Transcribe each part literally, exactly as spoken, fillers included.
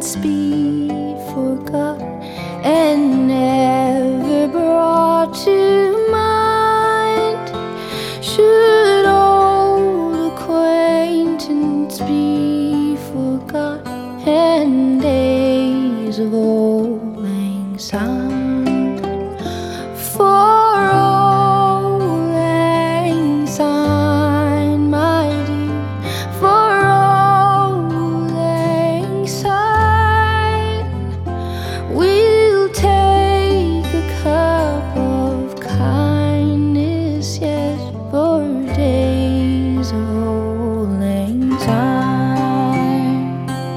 must be forgot and never brought to mind. Should old acquaintance be forgot and days of old lang syne? For old lang syne, my dear, for old lang syne, we'll take a cup of kindness yet for days of old lang syne.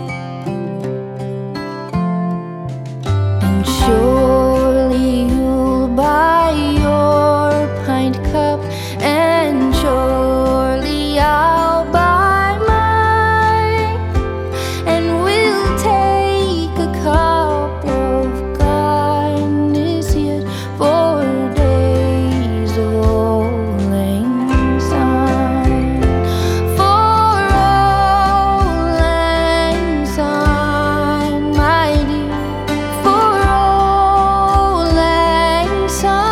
And surely you'll buy your pint cup, and surely I'll buy mine, and we'll take a cup of kindness yet for days of old lang syne. For old lang syne, my dear, for old lang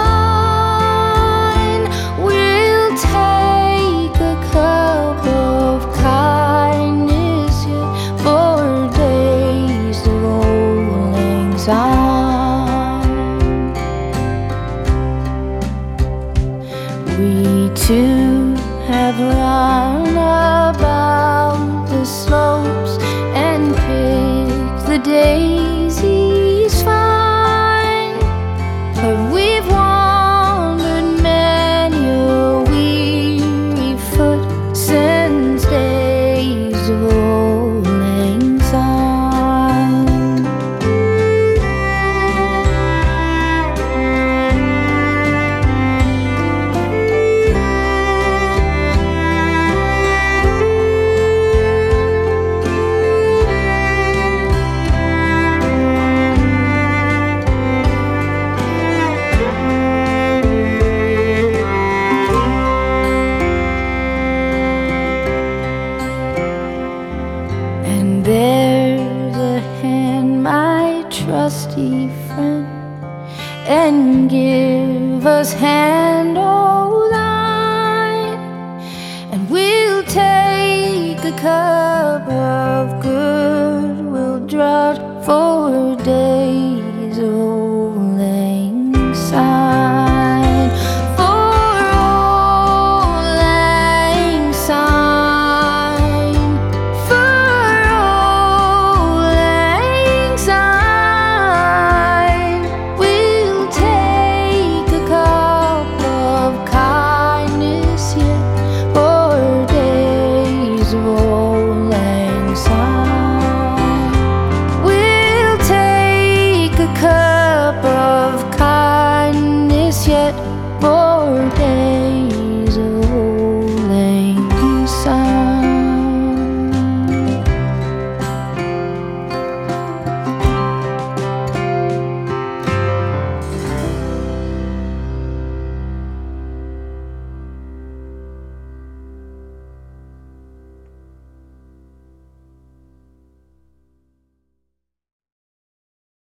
syne, we'll take a cup of kindness yet for days of old lang syne. We two have run about the slopes and picked the daisies fine, but we've wandered many a weary foot since days of old lang syne. And there's a hand, my trusty friend, and give us hand o' thine, and we'll take a cup of good, we'll draught for